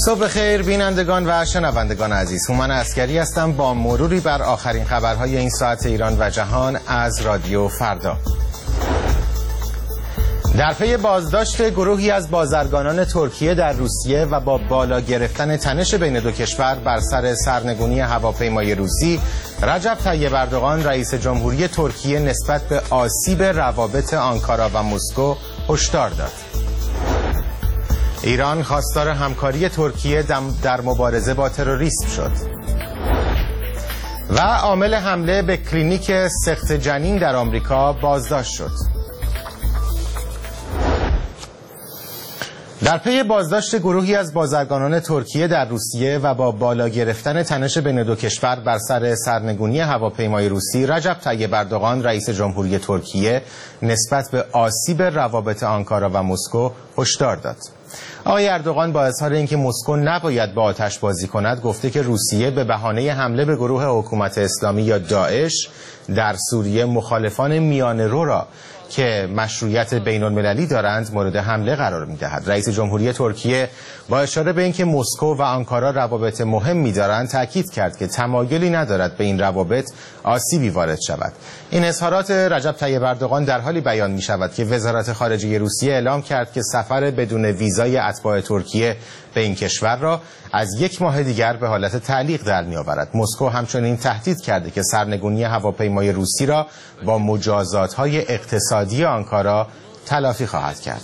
صبح خیر بینندگان و شنوندگان عزیز، هومن عسکری هستم با مروری بر آخرین خبرهای این ساعت ایران و جهان از رادیو فردا. در پی بازداشت گروهی از بازرگانان ترکیه در روسیه و با بالا گرفتن تنش بین دو کشور بر سر سرنگونی هواپیمای روسی، رجب طیب اردوغان رئیس جمهوری ترکیه نسبت به آسیب روابط آنکارا و مسکو هشدار داد. ایران خواستار همکاری ترکیه در مبارزه با تروریسم شد. و عامل حمله به کلینیک سخت جنین در آمریکا بازداشت شد. در پی بازداشت گروهی از بازرگانان ترکیه در روسیه و با بالا گرفتن تنش بین دو کشور بر سر سرنگونی هواپیمای روسی، رجب طیب اردوغان رئیس جمهوری ترکیه نسبت به آسیب روابط آنکارا و مسکو هشدار داد. آقای اردوغان با اظهار اینکه مسکو نباید با آتش بازی کند، گفته که روسیه به بهانه حمله به گروه حکومت اسلامی یا داعش در سوریه مخالفان میانه‌رو را که مشروعیت بین المللی دارند مورد حمله قرار می‌دهد. رئیس جمهوری ترکیه با اشاره به اینکه مسکو و آنکارا روابط مهمی دارند تاکید کرد که تمایلی ندارد به این روابط آسیبی وارد شود. این اظهارات رجب طیب اردوغان در حالی بیان می‌شود که وزارت خارجه روسیه اعلام کرد که سفر بدون ویزای اتباع ترکیه به این کشور را از یک ماه دیگر به حالت تعلیق در می‌آورد. مسکو همچنین تهدید کرده که سرنگونی هواپیمای روسی را با مجازات‌های اقتصادی آنکارا تلافی خواهد کرد.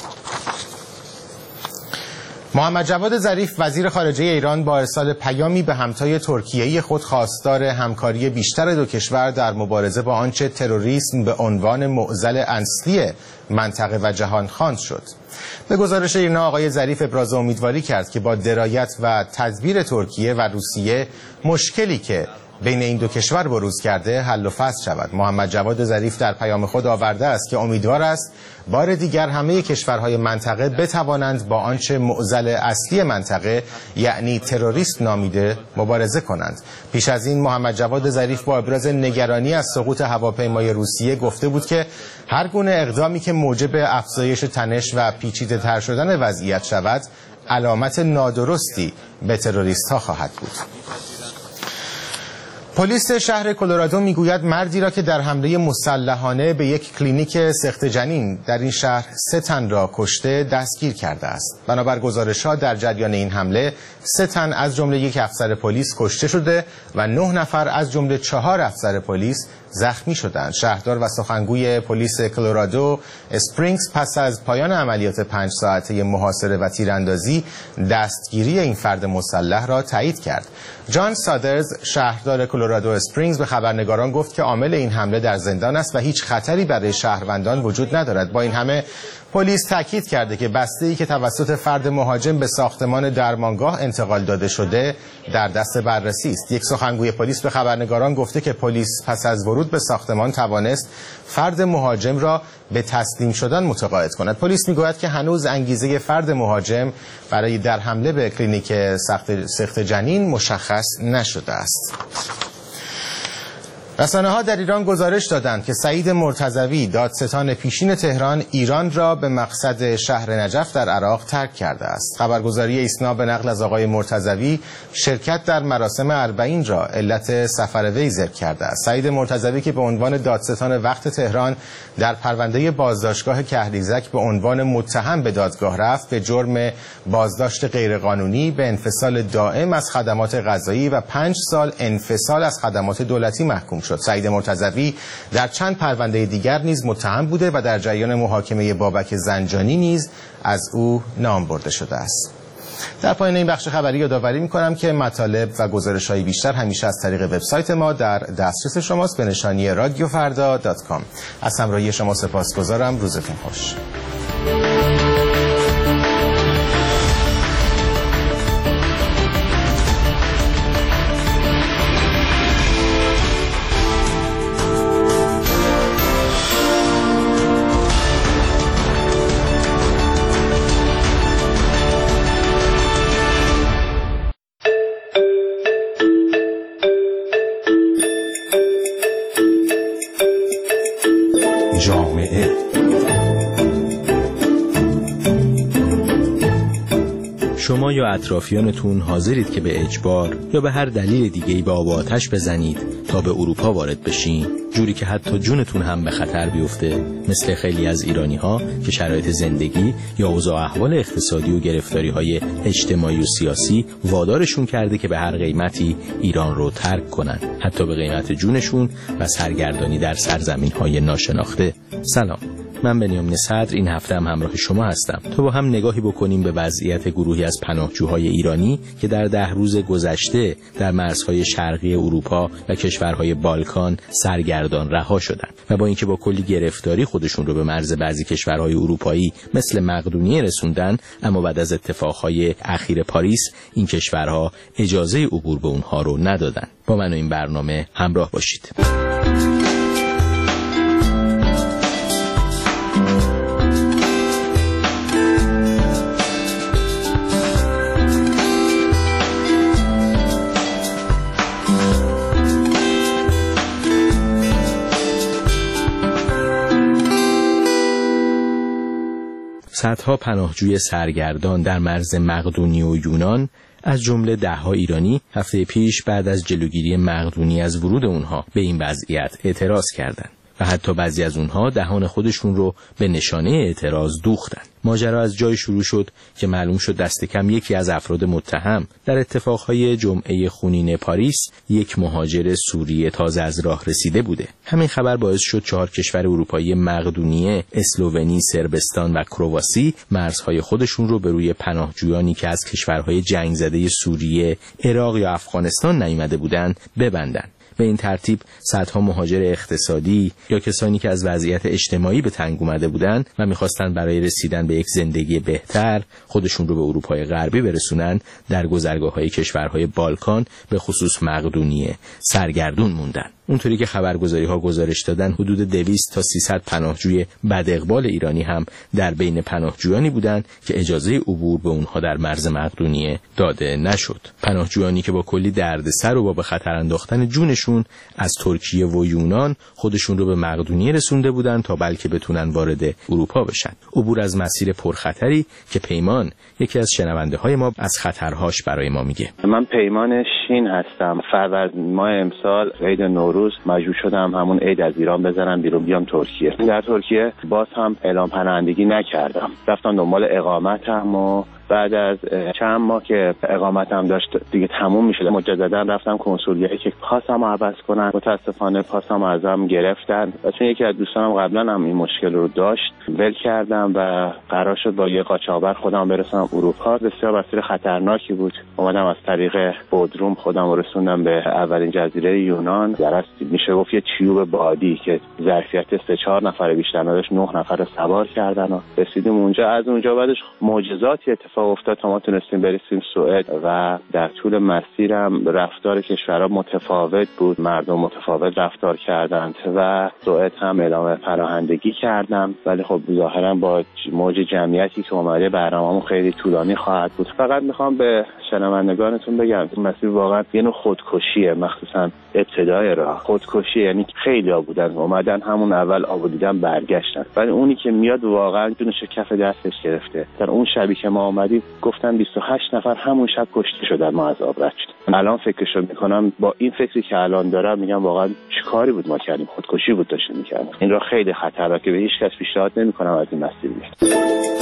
محمد جواد ظریف وزیر خارجه ایران با ارسال پیامی به همتای ترکیه‌ای خود خواستار همکاری بیشتر دو کشور در مبارزه با آنچه تروریسم به عنوان معضل اصلی منطقه و جهان خواند شد. به گزارش ایرنا آقای ظریف ابراز امیدواری کرد که با درایت و تدبیر ترکیه و روسیه مشکلی که بین این دو کشور بروز کرده حل و فصل شود. محمد جواد ظریف در پیام خود آورده است که امیدوار است بار دیگر همه کشورهای منطقه بتوانند با آنچه معضل اصلی منطقه یعنی تروریسم نامیده مبارزه کنند. پیش از این محمد جواد ظریف با ابراز نگرانی از سقوط هواپیمای روسیه گفته بود که هر گونه اقدامی که موجب افزایش تنش و پیچیده‌تر شدن وضعیت شود علامت نادرستی به تروریست‌ها خواهد بود. پلیس شهر کلرادو میگوید مردی را که در حمله مسلحانه به یک کلینیک سخت جنین در این شهر 3 تن را کشته دستگیر کرده است. بنابر گزارش‌ها در جریان این حمله 3 تن از جمله یک افسر پلیس کشته شده و 9 نفر از جمله 4 افسر پلیس زخمی شدند. شهردار و سخنگوی پلیس کلرادو اسپرینگز پس از پایان عملیات 5 ساعته محاصره و تیراندازی دستگیری این فرد مسلح را تایید کرد. جان سادرز شهردار کلرادو اسپرینگز به خبرنگاران گفت که عامل این حمله در زندان است و هیچ خطری برای شهروندان وجود ندارد. با این همه پلیس تاکید کرده که بسته‌ای که توسط فرد مهاجم به ساختمان درمانگاه انتقال داده شده در دست بررسی است. یک سخنگوی پلیس به خبرنگاران گفته که پلیس پس از ورود به ساختمان توانست فرد مهاجم را به تسلیم شدن متقاعد کند. پلیس میگوید که هنوز انگیزه فرد مهاجم برای در حمله به کلینیک سخت جنین مشخص نشده است. رسانه‌ها در ایران گزارش دادند که سعید مرتضوی دادستان پیشین تهران ایران را به مقصد شهر نجف در عراق ترک کرده است. خبرگزاری ایسنا به نقل از آقای مرتضوی شرکت در مراسم 40 را علت سفر وی ذکر کرده است. سعید مرتضوی که به عنوان دادستان وقت تهران در پرونده بازداشتگاه کهریزک به عنوان متهم به دادگاه رفت، به جرم بازداشت غیرقانونی، به انفصال دائم از خدمات قضایی و 5 سال انفصال از خدمات دولتی محکوم شد. سعید مرتضوی در چند پرونده دیگر نیز متهم بوده و در جریان محاکمه بابک زنجانی نیز از او نام برده شده است. در پایان این بخش خبری یادآوری می‌کنم که مطالب و گزارش‌های بیشتر همیشه از طریق وبسایت ما در دسترس شماست به نشانی radiofarda.com. از همراهی شما سپاسگزارم. روزتون خوش. جامعه شما یا اطرافیانتون حاضرید که به اجبار یا به هر دلیل دیگه‌ای به آب و آتش بزنید تا به اروپا وارد بشین، جوری که حتی جونتون هم به خطر بیفته، مثل خیلی از ایرانی‌ها که شرایط زندگی یا اوضاع احوال اقتصادی و گرفتاری‌های اجتماعی و سیاسی وادارشون کرده که به هر قیمتی ایران رو ترک کنن، حتی به قیمت جونشون و سرگردانی در سرزمین‌های ناشناخته. سلام، من بنیامین صدر این هفته هم همراه شما هستم تا با هم نگاهی بکنیم به وضعیت گروهی از پناهجوهای ایرانی که در 10 روز گذشته در مرزهای شرقی اروپا و کشورهای بالکان سرگردان رها شدند و با اینکه با کلی گرفتاری خودشون رو به مرز بعضی کشورهای اروپایی مثل مقدونیه رسوندن، اما بعد از اتفاقهای اخیر پاریس این کشورها اجازه عبور به اونها رو ندادن. با من و این برنامه همراه باشید. صدها پناهجوی سرگردان در مرز مقدونیه و یونان، از جمله 10 ایرانی، هفته پیش بعد از جلوگیری مقدونیه از ورود اونها به این وضعیت اعتراض کردند و حتی بعضی از اونها دهان خودشون رو به نشانه اعتراض دوختن. ماجرا از جای شروع شد که معلوم شد دست کم یکی از افراد متهم در اتفاقهای جمعه خونین پاریس یک مهاجر سوریه تازه از راه رسیده بوده. همین خبر باعث شد 4 کشور اروپایی مقدونیه، اسلوونی، صربستان و کرواسی مرزهای خودشون رو به روی پناهجویانی که از کشورهای جنگ زده سوریه، عراق یا افغانستان نیامده بودند ببندن. به این ترتیب صدها مهاجر اقتصادی یا کسانی که از وضعیت اجتماعی به تنگ اومده بودند و می‌خواستند برای رسیدن به یک زندگی بهتر خودشون رو به اروپای غربی برسونن، در گذرگاه‌های کشورهای بالکان به خصوص مقدونیه سرگردون موندن. اونطوری که خبرگزاری‌ها گزارش دادن حدود 200 تا 300 پناهجوی بداقبال ایرانی هم در بین پناهجویانی بودند که اجازه عبور به اونها در مرز مقدونیه داده نشد. پناهجویانی که با کلی دردسر و با به خطر انداختن جونشون از ترکیه و یونان خودشون رو به مقدونیه رسونده بودند تا بلکه بتونن وارد اروپا بشن. عبور از مسیر پرخطری که پیمان، یکی از شنونده‌های ما، از خطرهاش برای ما میگه. من پیمان شین هستم. فروردین ماه امسال عید نوروز مجبور شدم همون عید از ایران بزنم بیرون بیام ترکیه. در ترکیه باز هم اعلام پناهندگی نکردم. رفتم دنبال اقامتم و بعد از چند ماه که اقامتم داشت دیگه تموم میشد، مجددا رفتم کنسولیه که پاسمو عوض کنن. متاسفانه پاسمو ازم گرفتن و چون یکی از دوستانم قبلا هم این مشکل رو داشت ول کردم و قرار شد با یه قاچاقبر خودم برسونم اروپا. بسیار مسیر خطرناکی بود. اومدم از طریق بودروم خودم رو رسوندم به اولین جزیره یونان. درست میشه گفت یه تیوب بادی که ظرفیت 3-4 نفر بیشتر نداشت، 9 نفر رو سوار کردن و رسیدیم اونجا. از اونجا بعدش معجزاتی اتفاق افتاد تا ما تونستیم برسیم سوئد و در طول مسیرم رفتار کشورها متفاوت بود، مردم متفاوت رفتار کردند و سوئد هم اعلام پناهندگی کردم، ولی خب ظاهرا با موج جمعیتی که اومده برنامه‌مون خیلی طولانی خواهد بود. فقط میخوام به شنوندگانتون بگم این مسیر واقعا یه نوع خودکشیه، مخصوصا ابتدای راه خودکشی. یعنی خیلی‌ها بودن اومدن همون اول آبو دیدن برگشتن، ولی اونی که میاد واقعا جونش کف دستش گرفته. در اون شبی که ما اومدیم گفتن 28 نفر همون شب کشته شدن، ما از آب رد شدیم. الان فکرشو میکنم، با این فکری که الان دارم میگم واقعا چه کاری بود ما کردیم، خودکشی بود داشتیم میکردیم. این راه خیلی خطرناکه، به هیچ کس پیشنهاد نمیکنم از این مسیر بیاد.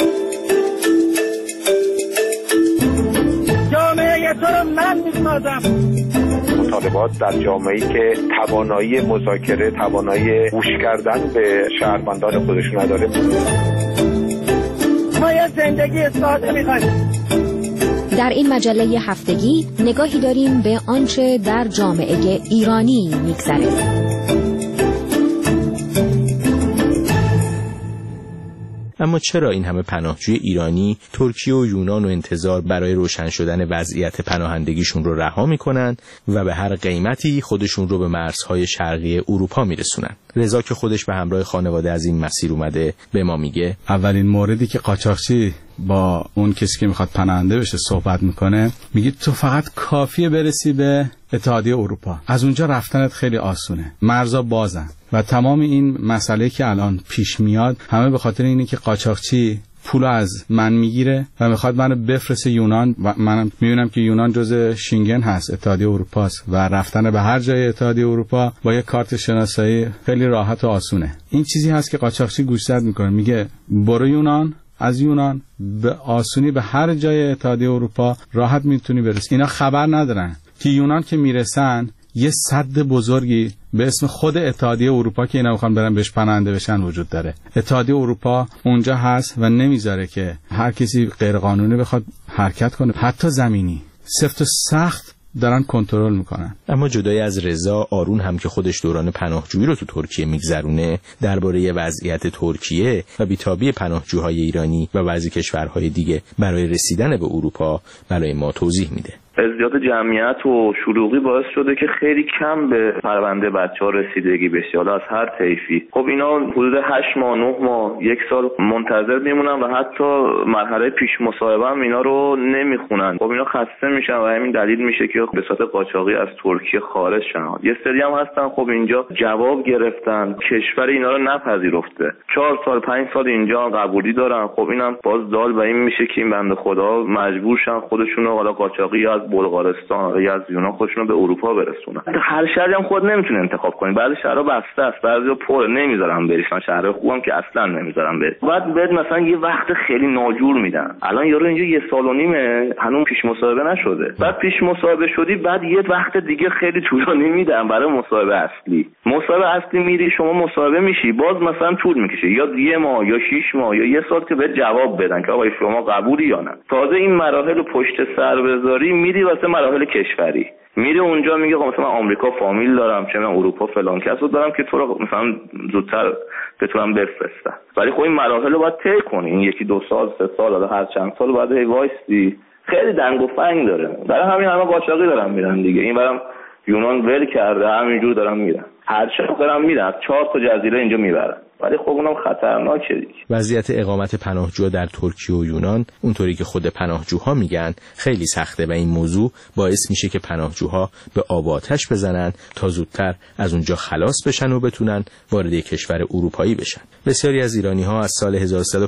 جامعه تو رو من میسازم. مطالبات در جامعه‌ای که توانایی مذاکره، توانایی گوش کردن به شهروندان خودش نداره. ما یه زندگی ساده می‌خوایم. در این مجله هفتگی نگاهی داریم به آنچه در جامعه ایرانی می‌گذره. اما چرا این همه پناهجوی ایرانی ترکیه و یونان و انتظار برای روشن شدن وضعیت پناهندگیشون رو رها میکنن و به هر قیمتی خودشون رو به مرزهای شرقی اروپا میرسونن؟ رضا که خودش به همراه خانواده از این مسیر اومده به ما میگه اولین موردی که قاچاقچی با اون کسی که میخواد پناهنده بشه صحبت میکنه، میگه تو فقط کافیه برسی به اتحادیه اروپا، از اونجا رفتنت خیلی آسونه، مرزا بازن. و تمام این مسئله که الان پیش میاد همه به خاطر اینه که قاچاقچی پول از من میگیره و میخواد منو بفرسته یونان و من میبینم که یونان جزء شنگن هست، اتحادیه اروپا است و رفتن به هر جای اتحادیه اروپا با یک کارت شناسایی خیلی راحت و آسونه. این چیزی هست که قاچاقچی گوشزد میکنه، میگه برو یونان، از یونان به آسونی به هر جای اتحادیه اروپا راحت میتونی برسی. اینا خبر ندارن که یونان که میرسن یه سد بزرگی به اسم خود اتحادیه اروپا که اینا میخوان برن بهش پناهنده بشن وجود داره. اتحادیه اروپا اونجا هست و نمیذاره که هر کسی غیر قانونی بخواد حرکت کنه، حتی زمینی. سفت و سخت دارن کنترل میکنن. اما جدای از رضا، آرون هم که خودش دوران پناهجویی رو تو ترکیه میگذرونه، درباره وضعیت ترکیه و بیتابی پناهجوهای ایرانی و بعضی کشورهای دیگه برای رسیدن به اروپا برای ما توضیح میده. ازدیاد جمعیت و شلوغی باعث شده که خیلی کم به پرونده بچه‌ها رسیدگی بشه، حالا از هر طیفی. خب اینا حدود 8 ماه 9 ماه 1 سال منتظر میمونن و حتی مرحله پیش مصاحبه هم اینا رو نمیخونن. خب اینا خسته میشن و همین دلیل میشه که به صورت قاچاقی از ترکیه خارج شن. یه سری هم هستن خب اینجا جواب گرفتن، کشور اینا رو نپذیرفته، 4 سال 5 سال اینجا قبولی دارن. خب اینم باز دال به این میشه که این بنده خدا مجبور شن خودشون رو حالا قاچاقی از بلغارستان یا از یونان خودشون رو به اروپا برسونن. هر شهری هم خود نمیتونه انتخاب کنه، بعضی شهرها بسته است، بعضیا پر نمیذارن بری، شهرهای خوبم که اصلا نمیذارن بری. بعد بهت مثلا یه وقت خیلی ناجور میدن. الان یارو اینجا 1 سال و نیمه هنوز پیش مصاحبه نشده. بعد پیش مصاحبه شدی، بعد یه وقت دیگه خیلی طولانی میدن برای مصاحبه اصلی. مصاحبه اصلی میری شما مصاحبه میشی، باز مثلا طول میکشه، یا 1 ماه یا 6 ماه یا 1 سال که بهت جواب بدن که آقا شما قبولی یا نه. تازه این مراحل پشت سر بذاری میری واسه مراحل کشوری، میره اونجا میگه مثلا من آمریکا فامیل دارم، چه من اروپا فلان کسو دارم که تو رو مثلا زودتر بتونم بفرستم. ولی خب این مراحل رو باید طی کنی، این 1-2 سال 3 سال حالا هر چند سال بعد وایسی، خیلی دنگ و فنگ داره. برای همین همه قاچاقی دارن میرن دیگه. این برام یونان ول کرده، همینجور دارن میرن، هر چقدر دارن میرن، 4 تا جزیره اینجا میبرن، ولی خب اونم خطرناکه دیگه. وضعیت اقامت پناهجو در ترکیه و یونان اونطوری که خود پناهجوها میگن خیلی سخته و این موضوع باعث میشه که پناهجوها به آب آتش بزنن تا زودتر از اونجا خلاص بشن و بتونن وارد کشور اروپایی بشن. بسیاری از ایرانی‌ها از سال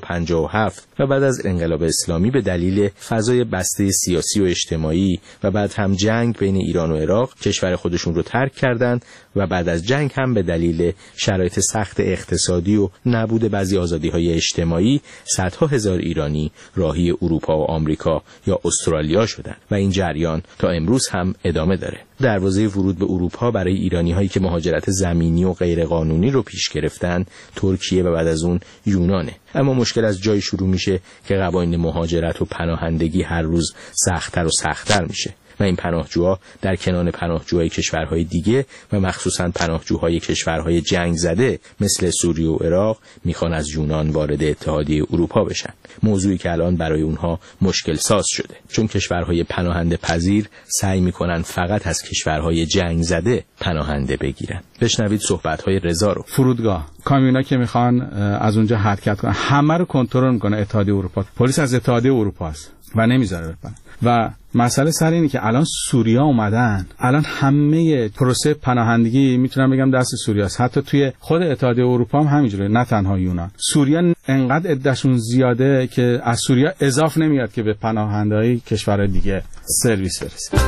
1357 و بعد از انقلاب اسلامی به دلیل فضای بسته سیاسی و اجتماعی و بعد هم جنگ بین ایران و عراق کشور خودشون رو ترک کردند و بعد از جنگ هم به دلیل شرایط سخت اقتصادی و نبود بعضی آزادی‌های اجتماعی صدها هزار ایرانی راهی اروپا و آمریکا یا استرالیا شدند و این جریان تا امروز هم ادامه داره. دروازه ورود به اروپا برای ایرانی‌هایی که مهاجرت زمینی و غیرقانونی رو پیش گرفتن ترکیه و بعد از اون یونانه. اما مشکل از جایی شروع میشه که قوانین مهاجرت و پناهندگی هر روز سخت‌تر و سخت‌تر میشه و این پناهجوها در کنار پناهجوهای کشورهای دیگه و مخصوصاً پناهجوهای کشورهای جنگ زده مثل سوریه و عراق میخوان از یونان وارد اتحادیه اروپا بشن. موضوعی که الان برای اونها مشکل ساز شده چون کشورهای پناهنده پذیر سعی میکنن فقط از کشورهای جنگ زده پناهنده بگیرن. بشنوید صحبت‌های رضا رو. فرودگاه کامیونا که میخوان از اونجا حرکت کنن همه رو کنترل میکنه اتحادیه اروپا. پلیس از اتحادیه اروپا است و نمیذاره بپرن. و مسئله سر اینه که الان سوریا اومدن، الان همه پروسه پناهندگی میتونم بگم دست سوریا است. حتی توی خود اتحادیه اروپا هم همینجوره، نه تنها یونان. سوریا انقدر عدهشون زیاده که از سوریا اضافه نمیاد که به پناهنده‌های کشورهای دیگه سرویس برسه.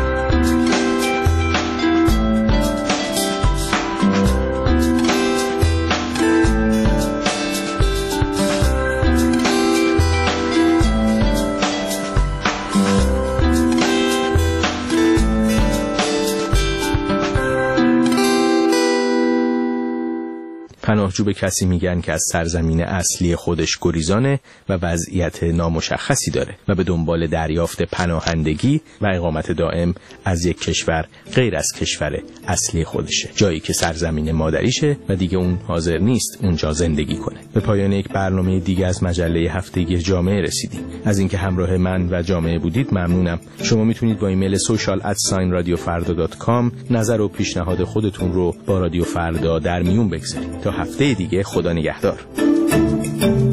پناهجو به کسی میگن که از سرزمین اصلی خودش گریزانه و وضعیت نامشخصی داره و به دنبال دریافت پناهندگی و اقامت دائم از یک کشور غیر از کشور اصلی خودشه، جایی که سرزمین مادریشه و دیگه اون حاضر نیست اونجا زندگی کنه. به پایان یک برنامه دیگه از مجله هفتگی جامعه رسیدیم. از اینکه همراه من و جامعه بودید ممنونم. شما میتونید با ایمیل social@radiofarda.com نظر و پیشنهاد خودتون رو با رادیو فردا در میون بگذارید. تا هفته دیگه خدا نگهدار.